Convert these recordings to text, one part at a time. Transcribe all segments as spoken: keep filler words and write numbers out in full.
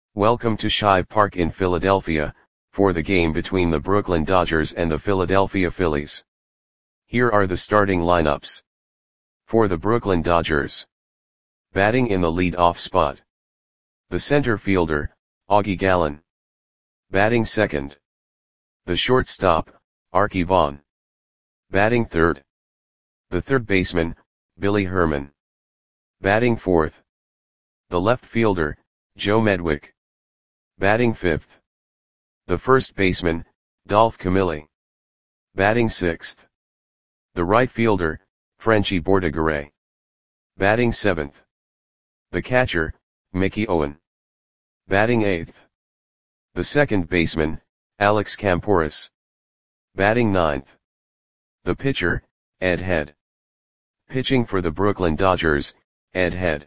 Welcome to Shibe Park in Philadelphia, for the game between the Brooklyn Dodgers and the Philadelphia Phillies. Here are the starting lineups. For the Brooklyn Dodgers. Batting in the lead-off spot. The center fielder, Augie Gallen. Batting second. The shortstop, Arky Vaughan. Batting third. The third baseman, Billy Herman. Batting fourth. The left fielder, Joe Medwick. Batting fifth. The first baseman, Dolph Camilli. Batting sixth. The right fielder, Frenchy Bordegaray. Batting seventh. The catcher, Mickey Owen. Batting eighth. The second baseman, Alex Kamporus. Batting ninth. The pitcher, Ed Head. Pitching for the Brooklyn Dodgers, Ed Head.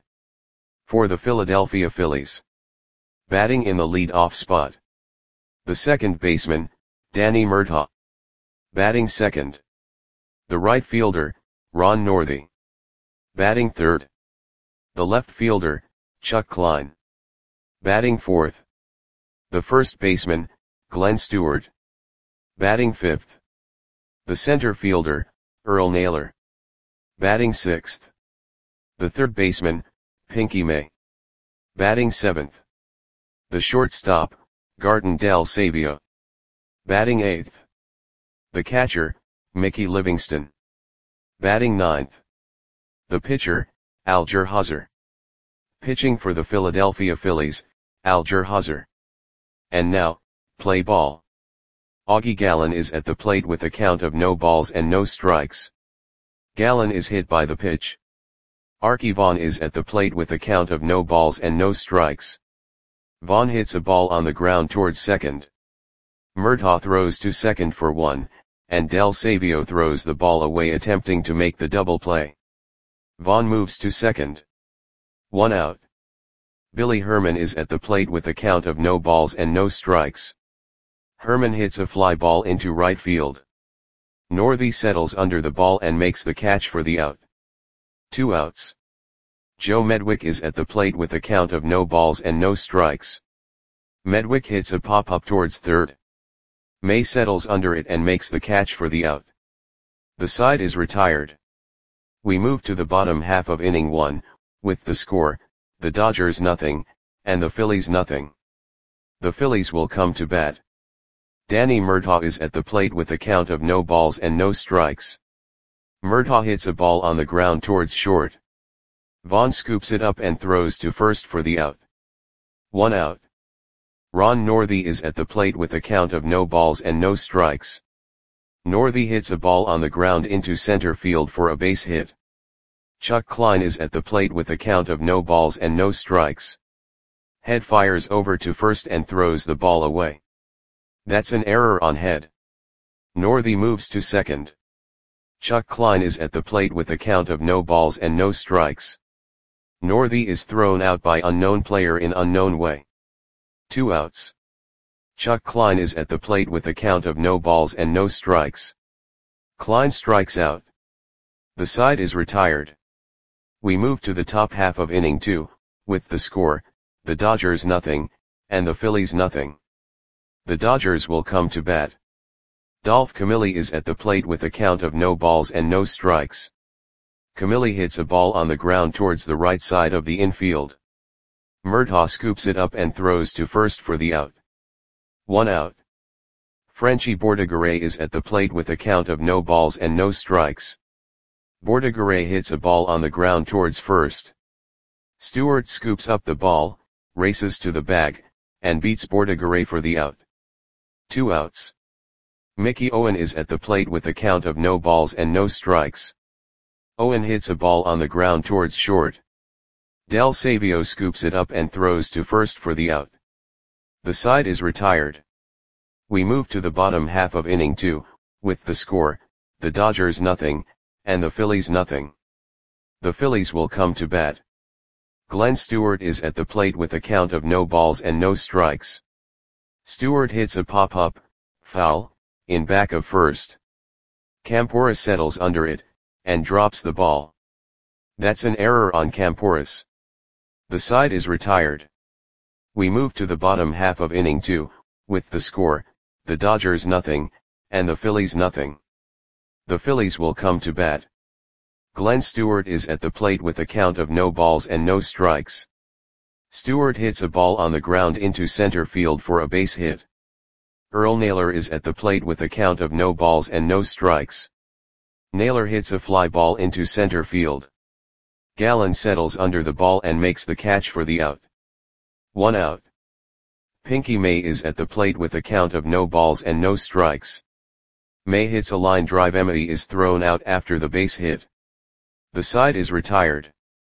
For the Philadelphia Phillies. Batting in the lead-off spot. The second baseman, Danny Murtaugh. Batting second. The right fielder, Ron Northey. Batting third. The left fielder, Chuck Klein. Batting fourth. The first baseman, Glenn Stewart. Batting fifth. The center fielder, Earl Naylor. Batting sixth. The third baseman, Pinky May. Batting seventh. The shortstop, Garton Del Savio. Batting eighth. The catcher, Mickey Livingston. Batting ninth. The pitcher, Alger Hauser. Pitching for the Philadelphia Phillies, Alger Hauser. And now, play ball. Augie Gallen is at the plate with a count of no balls and no strikes. Gallen is hit by the pitch. Arky Vaughan is at the plate with a count of no balls and no strikes. Vaughan hits a ball on the ground towards second. Murtaugh throws to second for one, and Del Savio throws the ball away attempting to make the double play. Vaughan moves to second. One out. Billy Herman is at the plate with a count of no balls and no strikes. Herman hits a fly ball into right field. Northey settles under the ball and makes the catch for the out. Two outs. Joe Medwick is at the plate with a count of no balls and no strikes. Medwick hits a pop-up towards third. May settles under it and makes the catch for the out. The side is retired. We move to the bottom half of inning one, with the score, the Dodgers nothing, and the Phillies nothing. The Phillies will come to bat. Danny Murtaugh is at the plate with a count of no balls and no strikes. Murtaugh hits a ball on the ground towards short. Vaughan scoops it up and throws to first for the out. One out. Ron Northey is at the plate with a count of no balls and no strikes. Northey hits a ball on the ground into center field for a base hit. Chuck Klein is at the plate with a count of no balls and no strikes. Head fires over to first and throws the ball away. That's an error on Head. Northey moves to second. Chuck Klein is at the plate with a count of no balls and no strikes. Northey is thrown out by unknown player in unknown way. Two outs. Chuck Klein is at the plate with a count of no balls and no strikes. Klein strikes out. The side is retired. We move to the top half of inning two, with the score, the Dodgers nothing, and the Phillies nothing. The Dodgers will come to bat. Dolph Camilli is at the plate with a count of no balls and no strikes. Camilli hits a ball on the ground towards the right side of the infield. Murtaugh scoops it up and throws to first for the out. One out. Frenchy Bordegaray is at the plate with a count of no balls and no strikes. Bordegaray hits a ball on the ground towards first. Stewart scoops up the ball, races to the bag, and beats Bordegaray for the out. Two outs. Mickey Owen is at the plate with a count of no balls and no strikes. Owen hits a ball on the ground towards short. Del Savio scoops it up and throws to first for the out. The side is retired. We move to the bottom half of inning two, with the score, the Dodgers nothing, and the Phillies nothing. The Phillies will come to bat. Glenn Stewart is at the plate with a count of no balls and no strikes. Stewart hits a pop-up, foul, in back of first. Kamporus settles under it, and drops the ball. That's an error on Kamporus. The side is retired. We move to the bottom half of inning two, with the score, the Dodgers nothing, and the Phillies nothing. The Phillies will come to bat. Glenn Stewart is at the plate with a count of no balls and no strikes. Stewart hits a ball on the ground into center field for a base hit. Earl Naylor is at the plate with a count of no balls and no strikes. Naylor hits a fly ball into center field. Gallen settles under the ball and makes the catch for the out. One out. Pinky May is at the plate with a count of no balls and no strikes. May hits a line drive. Emily is thrown out after the base hit. The side is retired.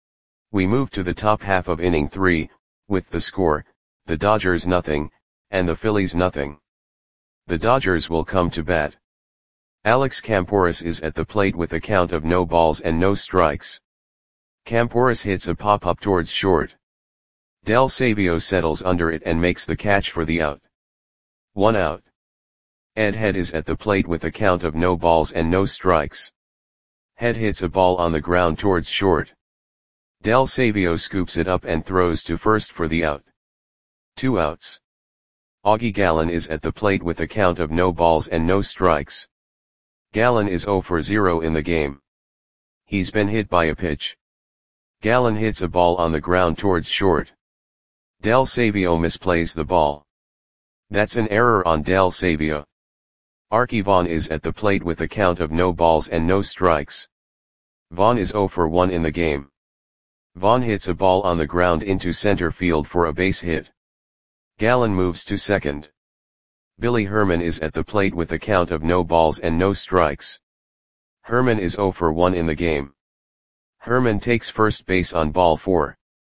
We move to the top half of inning three, with the score, the Dodgers nothing, and the Phillies nothing. The Dodgers will come to bat. Alex Camporis is at the plate with a count of no balls and no strikes. Camporis hits a pop-up towards short. Del Savio settles under it and makes the catch for the out. One out. Ed Head is at the plate with a count of no balls and no strikes. Head hits a ball on the ground towards short. Del Savio scoops it up and throws to first for the out. Two outs. Augie Gallen is at the plate with a count of no balls and no strikes. Gallen is zero for zero in the game. He's been hit by a pitch. Gallen hits a ball on the ground towards short. Del Savio misplays the ball. That's an error on Del Savio. Arky Vaughan is at the plate with a count of no balls and no strikes. Vaughan is zero for one in the game. Vaughan hits a ball on the ground into center field for a base hit. Gallen moves to second. Billy Herman is at the plate with a count of no balls and no strikes. Herman is zero for one in the game. Herman takes first base on ball four.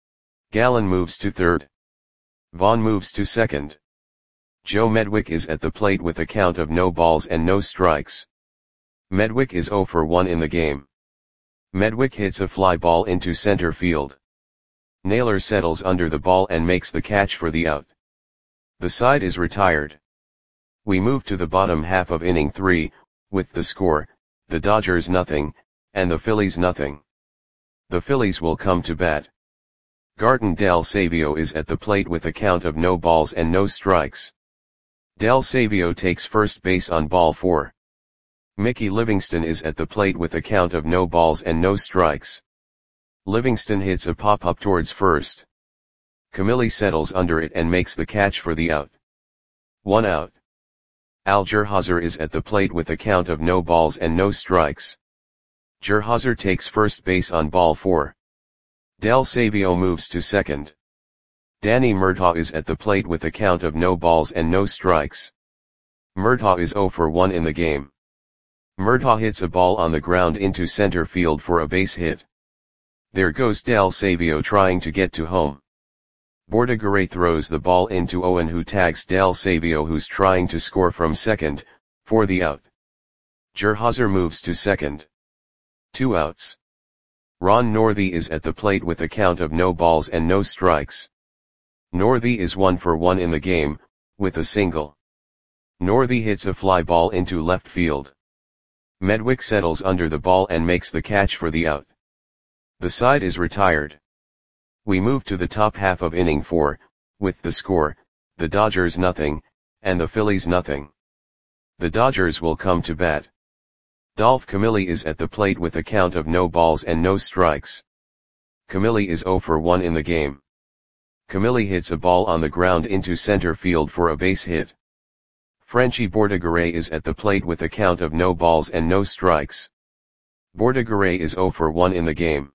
Gallen moves to third. Vaughan moves to second. Joe Medwick is at the plate with a count of no balls and no strikes. Medwick is zero for one in the game. Medwick hits a fly ball into center field. Naylor settles under the ball and makes the catch for the out. The side is retired. We move to the bottom half of inning three, with the score, the Dodgers nothing, and the Phillies nothing. The Phillies will come to bat. Garton Del Savio is at the plate with a count of no balls and no strikes. Del Savio takes first base on ball four. Mickey Livingston is at the plate with a count of no balls and no strikes. Livingston hits a pop-up towards first. Camilli settles under it and makes the catch for the out. One out. Al Gerhauser is at the plate with a count of no balls and no strikes. Gerhauser takes first base on ball four. Del Savio moves to second. Danny Murtaugh is at the plate with a count of no balls and no strikes. Murtaugh is zero for one in the game. Murtaugh hits a ball on the ground into center field for a base hit. There goes Del Savio trying to get to home. Bordigaray throws the ball into Owen, who tags Del Savio, who's trying to score from second, for the out. Gerhauser moves to second. Two outs. Ron Northey is at the plate with a count of no balls and no strikes. Northey is one for one in the game, with a single. Northey hits a fly ball into left field. Medwick settles under the ball and makes the catch for the out. The side is retired. We move to the top half of inning four, with the score, the Dodgers nothing, and the Phillies nothing. The Dodgers will come to bat. Dolph Camilli is at the plate with a count of no balls and no strikes. Camilli is zero for one in the game. Camilli hits a ball on the ground into center field for a base hit. Frenchie Bordigaray is at the plate with a count of no balls and no strikes. Bordigaray is zero for one in the game.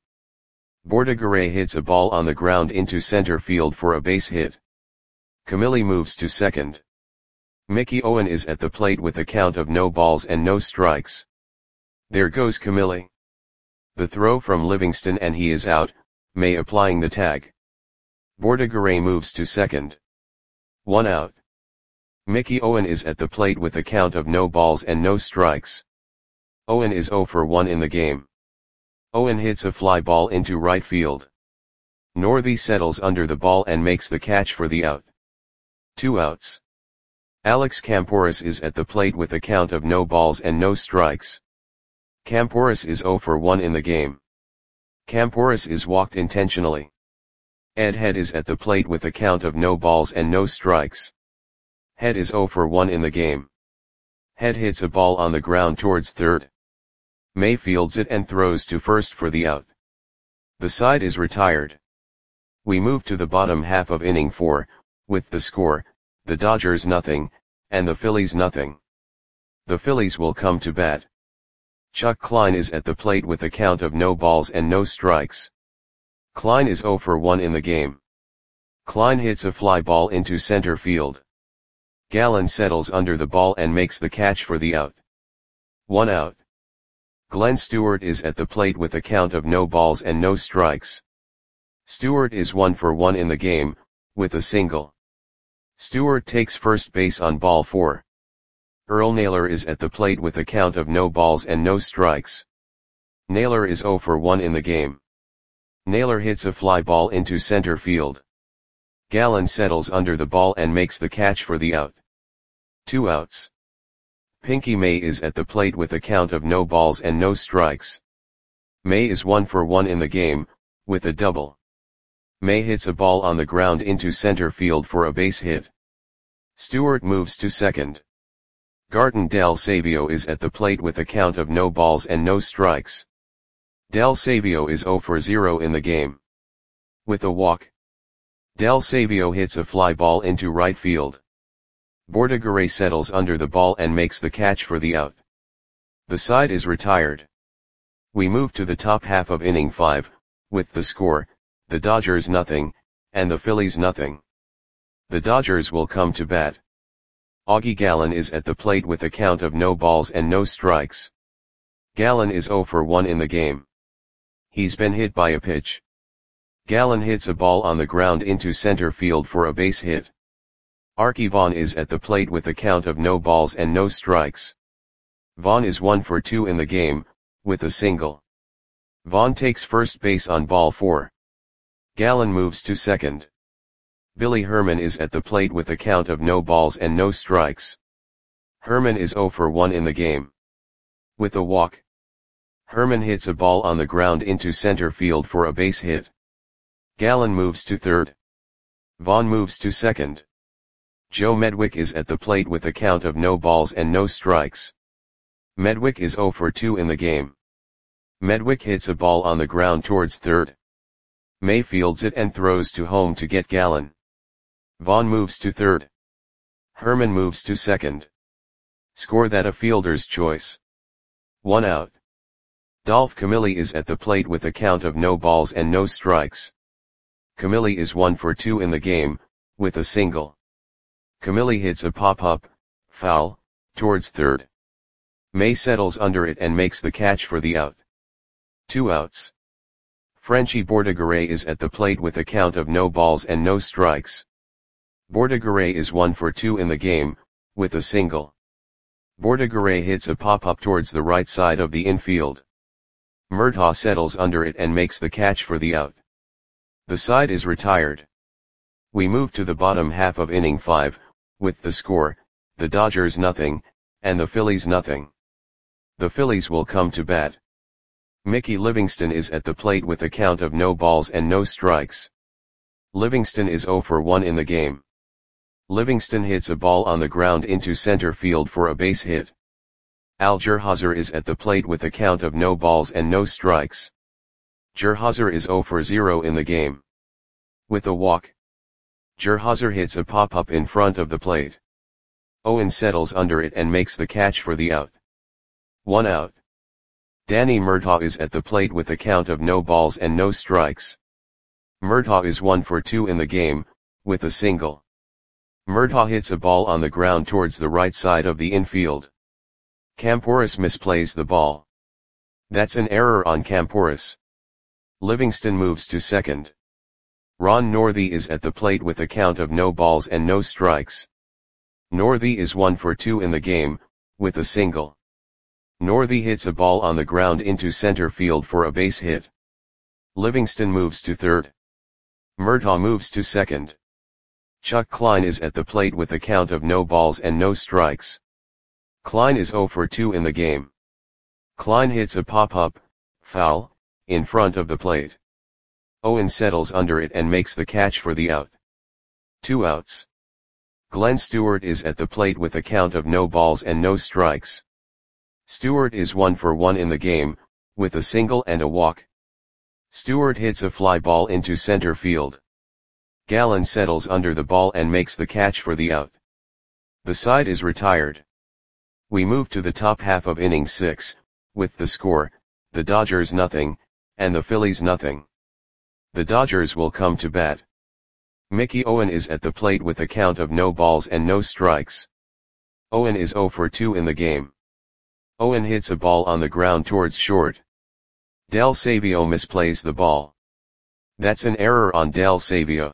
Bordigaray hits a ball on the ground into center field for a base hit. Camilli moves to second. Mickey Owen is at the plate with a count of no balls and no strikes. There goes Camilli. The throw from Livingston and he is out, May applying the tag. Bordigaray moves to second. One out. Mickey Owen is at the plate with a count of no balls and no strikes. Owen is zero for one in the game. Owen hits a fly ball into right field. Northey settles under the ball and makes the catch for the out. Two outs. Alex Camporis is at the plate with a count of no balls and no strikes. Camporis is zero for one in the game. Camporis is walked intentionally. Ed Head is at the plate with a count of no balls and no strikes. Head is zero for one in the game. Head hits a ball on the ground towards third. May fields it and throws to first for the out. The side is retired. We move to the bottom half of inning four, with the score, the Dodgers nothing, and the Phillies nothing. The Phillies will come to bat. Chuck Klein is at the plate with a count of no balls and no strikes. Klein is zero for one in the game. Klein hits a fly ball into center field. Gallen settles under the ball and makes the catch for the out. One out. Glenn Stewart is at the plate with a count of no balls and no strikes. Stewart is one for one in the game, with a single. Stewart takes first base on ball four. Earl Naylor is at the plate with a count of no balls and no strikes. Naylor is zero for one in the game. Naylor hits a fly ball into center field. Gallen settles under the ball and makes the catch for the out. Two outs. Pinky May is at the plate with a count of no balls and no strikes. May is one for one in the game, with a double. May hits a ball on the ground into center field for a base hit. Stewart moves to second. Garton Del Savio is at the plate with a count of no balls and no strikes. Del Savio is zero for zero in the game. With a walk. Del Savio hits a fly ball into right field. Bordigaray settles under the ball and makes the catch for the out. The side is retired. We move to the top half of inning five, with the score, the Dodgers nothing, and the Phillies nothing. The Dodgers will come to bat. Augie Gallen is at the plate with a count of no balls and no strikes. Gallen is zero for one in the game. He's been hit by a pitch. Gallen hits a ball on the ground into center field for a base hit. Arky Vaughan is at the plate with a count of no balls and no strikes. Vaughan is one for two in the game, with a single. Vaughan takes first base on ball four. Gallen moves to second. Billy Herman is at the plate with a count of no balls and no strikes. Herman is zero for one in the game. With a walk. Herman hits a ball on the ground into center field for a base hit. Gallen moves to third. Vaughan moves to second. Joe Medwick is at the plate with a count of no balls and no strikes. Medwick is zero for two in the game. Medwick hits a ball on the ground towards third. May fields it and throws to home to get Gallen. Vaughan moves to third. Herman moves to second. Score that a fielder's choice. One out. Dolph Camilli is at the plate with a count of no balls and no strikes. Camilli is one for two in the game, with a single. Camilli hits a pop-up, foul, towards third. May settles under it and makes the catch for the out. Two outs. Frenchie Bordigaray is at the plate with a count of no balls and no strikes. Bordigaray is one for two in the game, with a single. Bordigaray hits a pop-up towards the right side of the infield. Murtaugh settles under it and makes the catch for the out. The side is retired. We move to the bottom half of inning five, with the score, the Dodgers nothing, and the Phillies nothing. The Phillies will come to bat. Mickey Livingston is at the plate with a count of no balls and no strikes. Livingston is zero for one in the game. Livingston hits a ball on the ground into center field for a base hit. Al Gerhauser is at the plate with a count of no balls and no strikes. Gerhauser is zero for zero in the game. With a walk. Gerhauser hits a pop-up in front of the plate. Owen settles under it and makes the catch for the out. One out. Danny Murtaugh is at the plate with a count of no balls and no strikes. Murtaugh is one for two in the game, with a single. Murtaugh hits a ball on the ground towards the right side of the infield. Campouris misplays the ball. That's an error on Campouris. Livingston moves to second. Ron Northey is at the plate with a count of no balls and no strikes. Northey is one for two in the game, with a single. Northey hits a ball on the ground into center field for a base hit. Livingston moves to third. Murtaugh moves to second. Chuck Klein is at the plate with a count of no balls and no strikes. Klein is zero for two in the game. Klein hits a pop-up, foul, in front of the plate. Owen settles under it and makes the catch for the out. Two outs. Glenn Stewart is at the plate with a count of no balls and no strikes. Stewart is one for one in the game, with a single and a walk. Stewart hits a fly ball into center field. Gallen settles under the ball and makes the catch for the out. The side is retired. We move to the top half of inning six, with the score, the Dodgers nothing, and the Phillies nothing. The Dodgers will come to bat. Mickey Owen is at the plate with a count of no balls and no strikes. Owen is oh for two in the game. Owen hits a ball on the ground towards short. Del Savio misplays the ball. That's an error on Del Savio.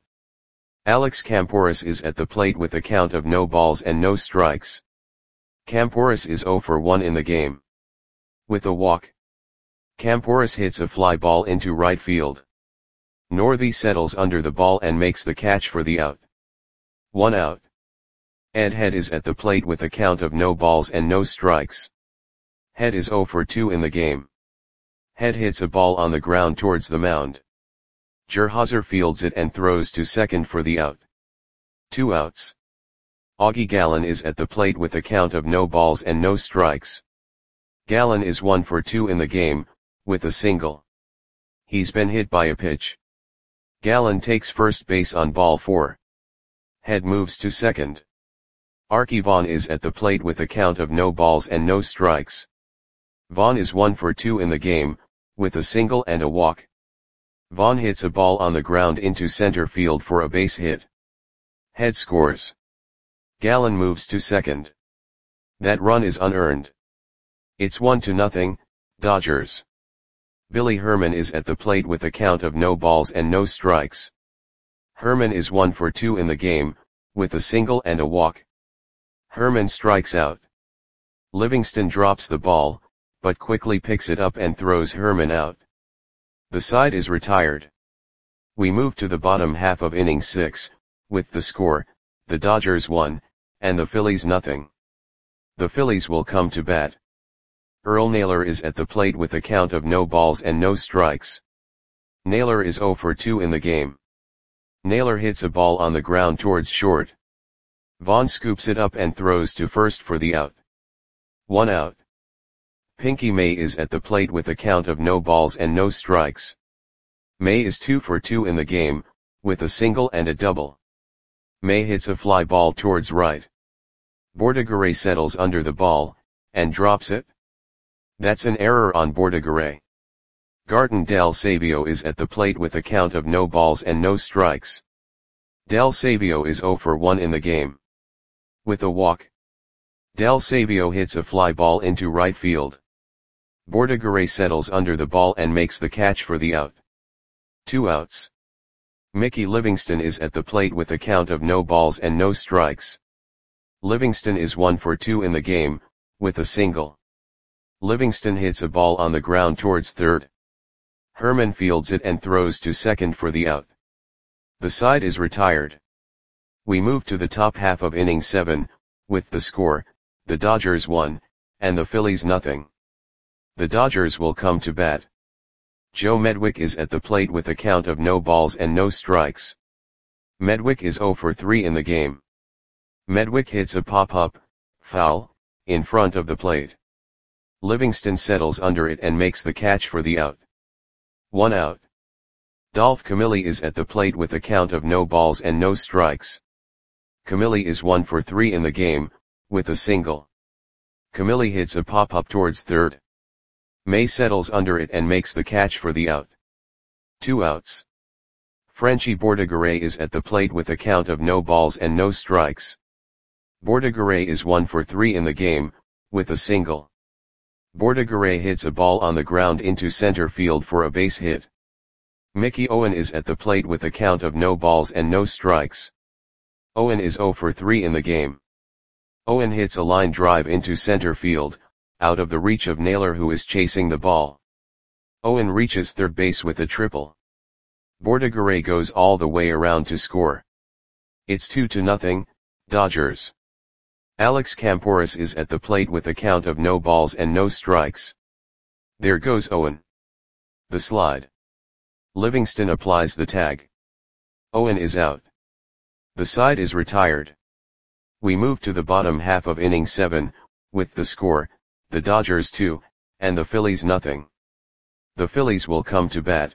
Alex Camporis is at the plate with a count of no balls and no strikes. Camporis is oh for one in the game. With a walk. Camporis hits a fly ball into right field. Northey settles under the ball and makes the catch for the out. One out. Ed Head is at the plate with a count of no balls and no strikes. Head is oh for two in the game. Head hits a ball on the ground towards the mound. Gerhauser fields it and throws to second for the out. Two outs. Augie Gallen is at the plate with a count of no balls and no strikes. Gallen is one for two in the game, with a single. He's been hit by a pitch. Gallen takes first base on ball four. Head moves to second. Arky Vaughan is at the plate with a count of no balls and no strikes. Vaughan is one for two in the game, with a single and a walk. Vaughan hits a ball on the ground into center field for a base hit. Head scores. Gallen moves to second. That run is unearned. It's one to nothing, Dodgers. Billy Herman is at the plate with a count of no balls and no strikes. Herman is one for two in the game, with a single and a walk. Herman strikes out. Livingston drops the ball, but quickly picks it up and throws Herman out. The side is retired. We move to the bottom half of inning six, with the score, the Dodgers one, and the Phillies nothing. The Phillies will come to bat. Earl Naylor is at the plate with a count of no balls and no strikes. Naylor is oh for two in the game. Naylor hits a ball on the ground towards short. Vaughn scoops it up and throws to first for the out. One out. Pinky May is at the plate with a count of no balls and no strikes. May is two for two in the game, with a single and a double. May hits a fly ball towards right. Bordigaray settles under the ball, and drops it. That's an error on Bordigaray. Garton Del Savio is at the plate with a count of no balls and no strikes. Del Savio is oh for one in the game. With a walk. Del Savio hits a fly ball into right field. Bordigaray settles under the ball and makes the catch for the out. Two outs. Mickey Livingston is at the plate with a count of no balls and no strikes. Livingston is one for two in the game, with a single. Livingston hits a ball on the ground towards third. Herman fields it and throws to second for the out. The side is retired. We move to the top half of inning seven, with the score, the Dodgers one, and the Phillies nothing. The Dodgers will come to bat. Joe Medwick is at the plate with a count of no balls and no strikes. Medwick is oh for three in the game. Medwick hits a pop-up, foul, in front of the plate. Livingston settles under it and makes the catch for the out. One out. Dolph Camilli is at the plate with a count of no balls and no strikes. Camilli is one for three in the game, with a single. Camilli hits a pop-up towards third. May settles under it and makes the catch for the out. Two outs. Frenchie Bordigaray is at the plate with a count of no balls and no strikes. Bordigaray is one for three in the game, with a single. Bordigaray hits a ball on the ground into center field for a base hit. Mickey Owen is at the plate with a count of no balls and no strikes. Owen is oh for three in the game. Owen hits a line drive into center field, out of the reach of Naylor who is chasing the ball. Owen reaches third base with a triple. Bordigaray goes all the way around to score. It's two to nothing, Dodgers. Alex Camporis is at the plate with a count of no balls and no strikes. There goes Owen. The slide. Livingston applies the tag. Owen is out. The side is retired. We move to the bottom half of inning seven, with the score, the Dodgers two, and the Phillies nothing. The Phillies will come to bat.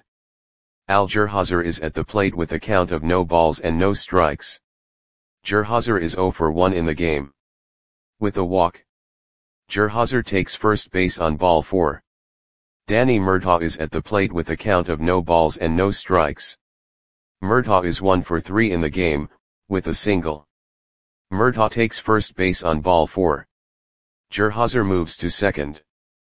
Al Gerhauser is at the plate with a count of no balls and no strikes. Gerhauser is oh for one in the game. With a walk. Gerhauser takes first base on ball four. Danny Murtaugh is at the plate with a count of no balls and no strikes. Murtaugh is one for three in the game, with a single. Murtaugh takes first base on ball four. Gerhauser moves to second.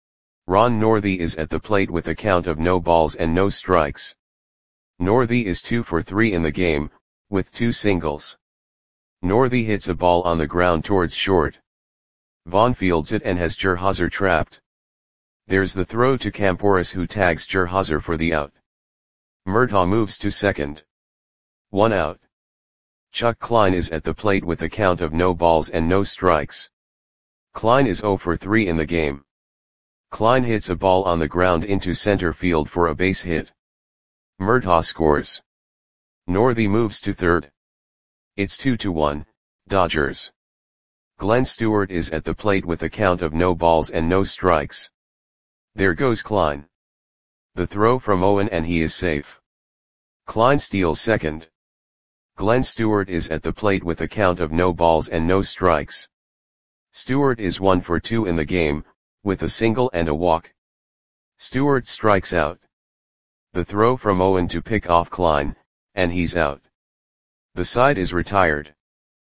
Ron Northey is at the plate with a count of no balls and no strikes. Northey is two for three in the game, with two singles. Northey hits a ball on the ground towards short. Vaughn fields it and has Gerhauser trapped. There's the throw to Camporis, who tags Gerhauser for the out. Murtaugh moves to second. One out. Chuck Klein is at the plate with a count of no balls and no strikes. Klein is oh for three in the game. Klein hits a ball on the ground into center field for a base hit. Murtaugh scores. Northey moves to third. It's two to one, Dodgers. Glenn Stewart is at the plate with a count of no balls and no strikes. There goes Klein. The throw from Owen and he is safe. Klein steals second. Glenn Stewart is at the plate with a count of no balls and no strikes. Stewart is one for two in the game, with a single and a walk. Stewart strikes out. The throw from Owen to pick off Klein, and he's out. The side is retired.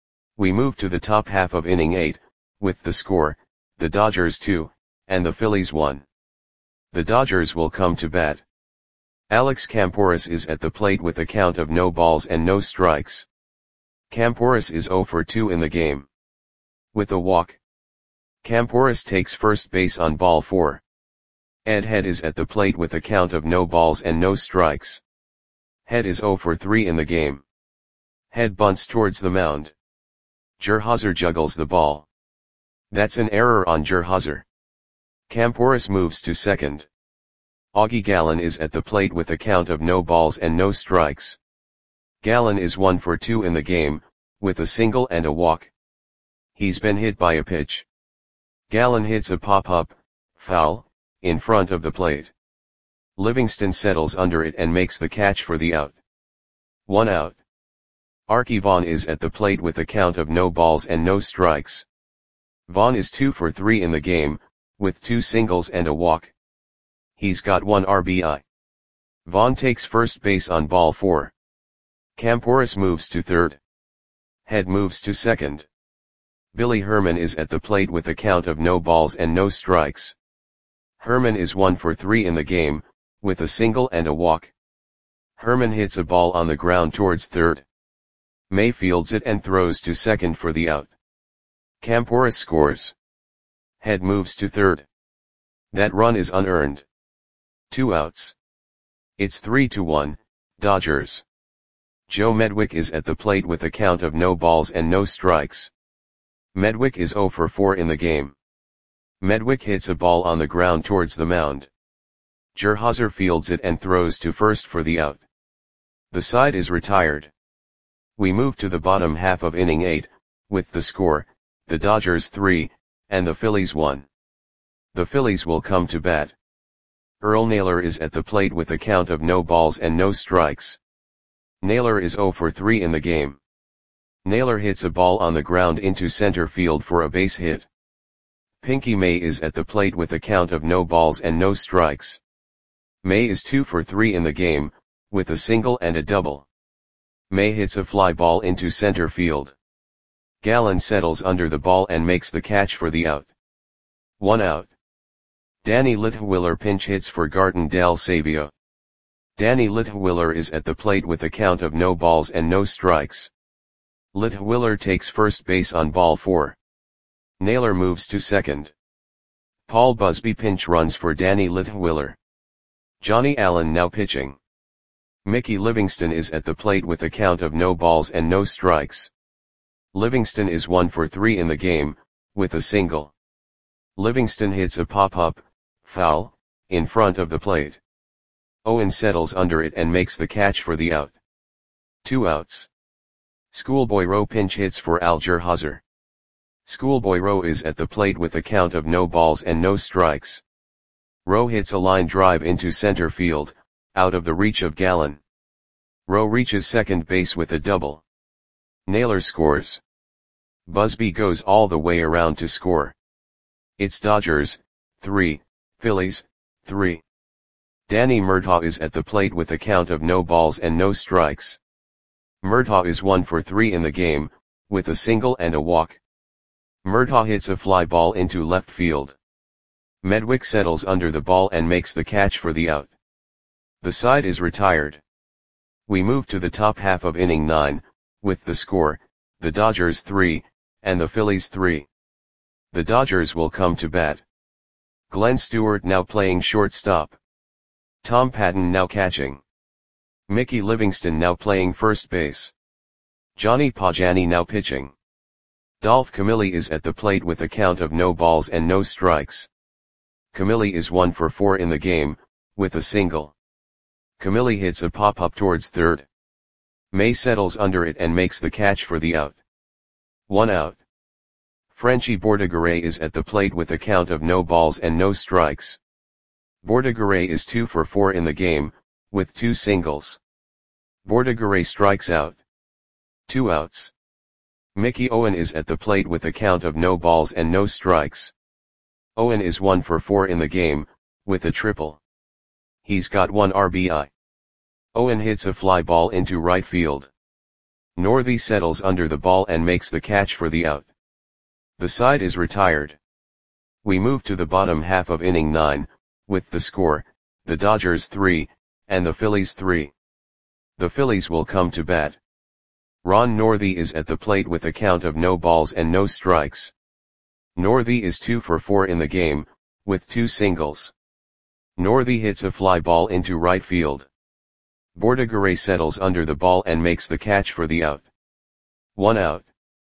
We move to the top half of inning eight, with the score, the Dodgers two, and the Phillies one. The Dodgers will come to bat. Alex Camporis is at the plate with a count of no balls and no strikes. Camporis is oh for two in the game. With a walk. Camporis takes first base on ball four. Ed Head is at the plate with a count of no balls and no strikes. Head is oh for three in the game. Head bunts towards the mound. Gerhauser juggles the ball. That's an error on Gerhauser. Camporis moves to second. Augie Gallen is at the plate with a count of no balls and no strikes. Gallen is one for two in the game, with a single and a walk. He's been hit by a pitch. Gallen hits a pop-up, foul, in front of the plate. Livingston settles under it and makes the catch for the out. One out. Arky Vaughan is at the plate with a count of no balls and no strikes. Vaughan is two for three in the game, with two singles and a walk. He's got one R B I. Vaughan takes first base on ball four. Camporis moves to third. Head moves to second. Billy Herman is at the plate with a count of no balls and no strikes. Herman is one for three in the game, with a single and a walk. Herman hits a ball on the ground towards third. May fields it and throws to second for the out. Camporis scores. Head moves to third. That run is unearned. Two outs. It's three to one, Dodgers. Joe Medwick is at the plate with a count of no balls and no strikes. Medwick is oh for four in the game. Medwick hits a ball on the ground towards the mound. Gerhauser fields it and throws to first for the out. The side is retired. We move to the bottom half of inning eight, with the score, the Dodgers three, and the Phillies one. The Phillies will come to bat. Earl Naylor is at the plate with a count of no balls and no strikes. Naylor is oh for three in the game. Naylor hits a ball on the ground into center field for a base hit. Pinky May is at the plate with a count of no balls and no strikes. May is two for three in the game, with a single and a double. May hits a fly ball into center field. Gallen settles under the ball and makes the catch for the out. One out. Danny Litwiller pinch hits for Garton Del Savio. Danny Litwiller is at the plate with a count of no balls and no strikes. Litwiller takes first base on ball four. Naylor moves to second. Paul Busby pinch runs for Danny Litwiller. Johnny Allen now pitching. Mickey Livingston is at the plate with a count of no balls and no strikes. Livingston is one for three in the game, with a single. Livingston hits a pop-up, foul, in front of the plate. Owen settles under it and makes the catch for the out. Two outs. Schoolboy Rowe pinch hits for Alger Hazar. Schoolboy Rowe is at the plate with a count of no balls and no strikes. Rowe hits a line drive into center field, out of the reach of Gallen. Rowe reaches second base with a double. Naylor scores. Busby goes all the way around to score. It's Dodgers, three, Phillies, three. Danny Murtaugh is at the plate with a count of no balls and no strikes. Murtaugh is one for three in the game, with a single and a walk. Murtaugh hits a fly ball into left field. Medwick settles under the ball and makes the catch for the out. The side is retired. We move to the top half of inning nine, with the score, the Dodgers three, and the Phillies three. The Dodgers will come to bat. Glenn Stewart now playing shortstop. Tom Patton now catching. Mickey Livingston now playing first base. Johnny Pagani now pitching. Dolph Camilli is at the plate with a count of no balls and no strikes. Camilli is one for four in the game, with a single. Camilli hits a pop-up towards third. May settles under it and makes the catch for the out. One out. Frenchie Bordegaray is at the plate with a count of no balls and no strikes. Bordegaray is two for four in the game, with two singles. Bordegaray strikes out. Two outs. Mickey Owen is at the plate with a count of no balls and no strikes. Owen is one for four in the game, with a triple. He's got one R B I. Owen hits a fly ball into right field. Northey settles under the ball and makes the catch for the out. The side is retired. We move to the bottom half of inning nine, with the score, the Dodgers three, and the Phillies three. The Phillies will come to bat. Ron Northey is at the plate with a count of no balls and no strikes. Northey is two for four in the game, with two singles. Northey hits a fly ball into right field. Bordegaray settles under the ball and makes the catch for the out. One out.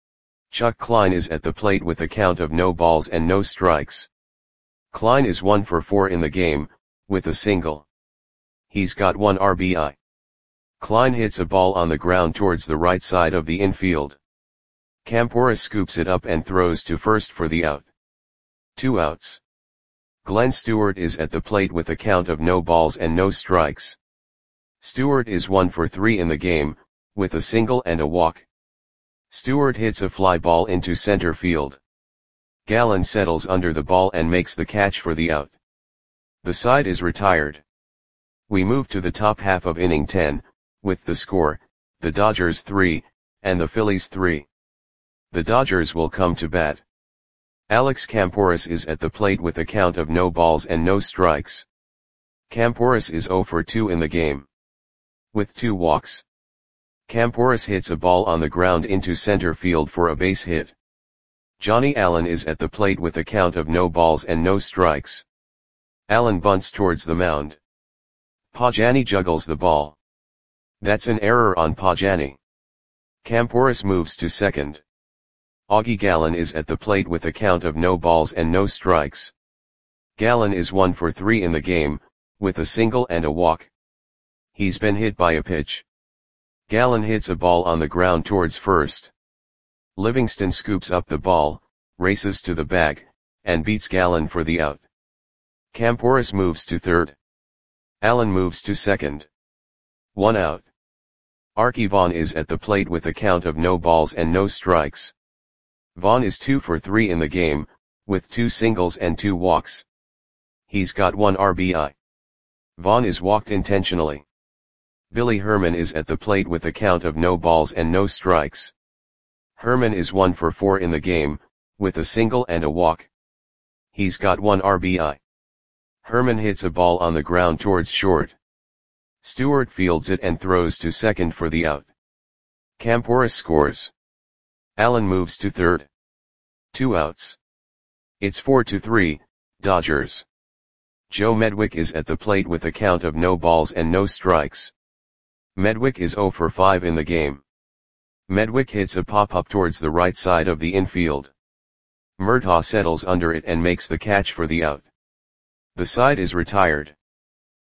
Chuck Klein is at the plate with a count of no balls and no strikes. Klein is one for four in the game, with a single. He's got one R B I. Klein hits a ball on the ground towards the right side of the infield. Campora scoops it up and throws to first for the out. Two outs. Glenn Stewart is at the plate with a count of no balls and no strikes. Stewart is one for three in the game, with a single and a walk. Stewart hits a fly ball into center field. Gallen settles under the ball and makes the catch for the out. The side is retired. We move to the top half of inning ten, with the score, the Dodgers three, and the Phillies three. The Dodgers will come to bat. Alex Camporis is at the plate with a count of no balls and no strikes. Camporis is zero for two in the game, with two walks. Camporis hits a ball on the ground into center field for a base hit. Johnny Allen is at the plate with a count of no balls and no strikes. Allen bunts towards the mound. Pagani juggles the ball. That's an error on Pagani. Camporis moves to second. Augie Gallen is at the plate with a count of no balls and no strikes. Gallen is one for three in the game, with a single and a walk. He's been hit by a pitch. Gallen hits a ball on the ground towards first. Livingston scoops up the ball, races to the bag, and beats Gallen for the out. Camporis moves to third. Allen moves to second. One out. Archie Vaughn is at the plate with a count of no balls and no strikes. Vaughn is two for three in the game, with two singles and two walks. He's got one R B I. Vaughn is walked intentionally. Billy Herman is at the plate with a count of no balls and no strikes. Herman is one for four in the game, with a single and a walk. He's got one R B I. Herman hits a ball on the ground towards short. Stewart fields it and throws to second for the out. Camporis scores. Allen moves to third. Two outs. It's four to three, Dodgers. Joe Medwick is at the plate with a count of no balls and no strikes. Medwick is zero for five in the game. Medwick hits a pop-up towards the right side of the infield. Murtaugh settles under it and makes the catch for the out. The side is retired.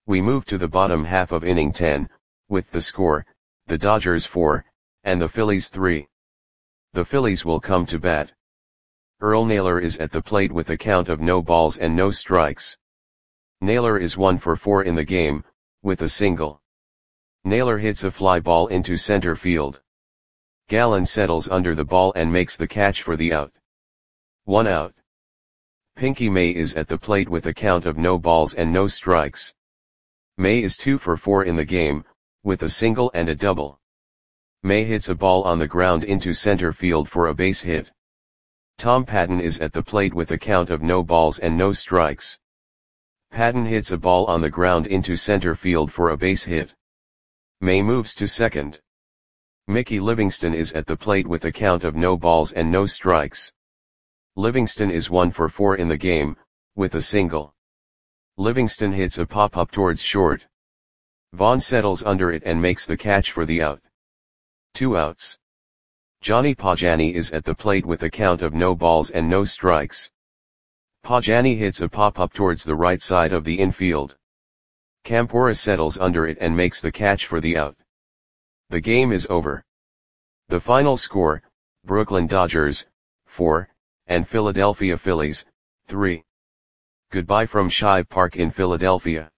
We move to the bottom half of inning ten, with the score, the Dodgers four, and the Phillies three. The Phillies will come to bat. Earl Naylor is at the plate with a count of no balls and no strikes. Naylor is one for four in the game, with a single. Naylor hits a fly ball into center field. Gallen settles under the ball and makes the catch for the out. One out. Pinky May is at the plate with a count of no balls and no strikes. May is two for four in the game, with a single and a double. May hits a ball on the ground into center field for a base hit. Tom Patton is at the plate with a count of no balls and no strikes. Patton hits a ball on the ground into center field for a base hit. May moves to second. Mickey Livingston is at the plate with a count of no balls and no strikes. Livingston is one for four in the game, with a single. Livingston hits a pop-up towards short. Vaughn settles under it and makes the catch for the out. Two outs. Johnny Pagani is at the plate with a count of no balls and no strikes. Pagani hits a pop-up towards the right side of the infield. Campora settles under it and makes the catch for the out. The game is over. The final score, Brooklyn Dodgers, four, and Philadelphia Phillies, three. Goodbye from Shibe Park in Philadelphia.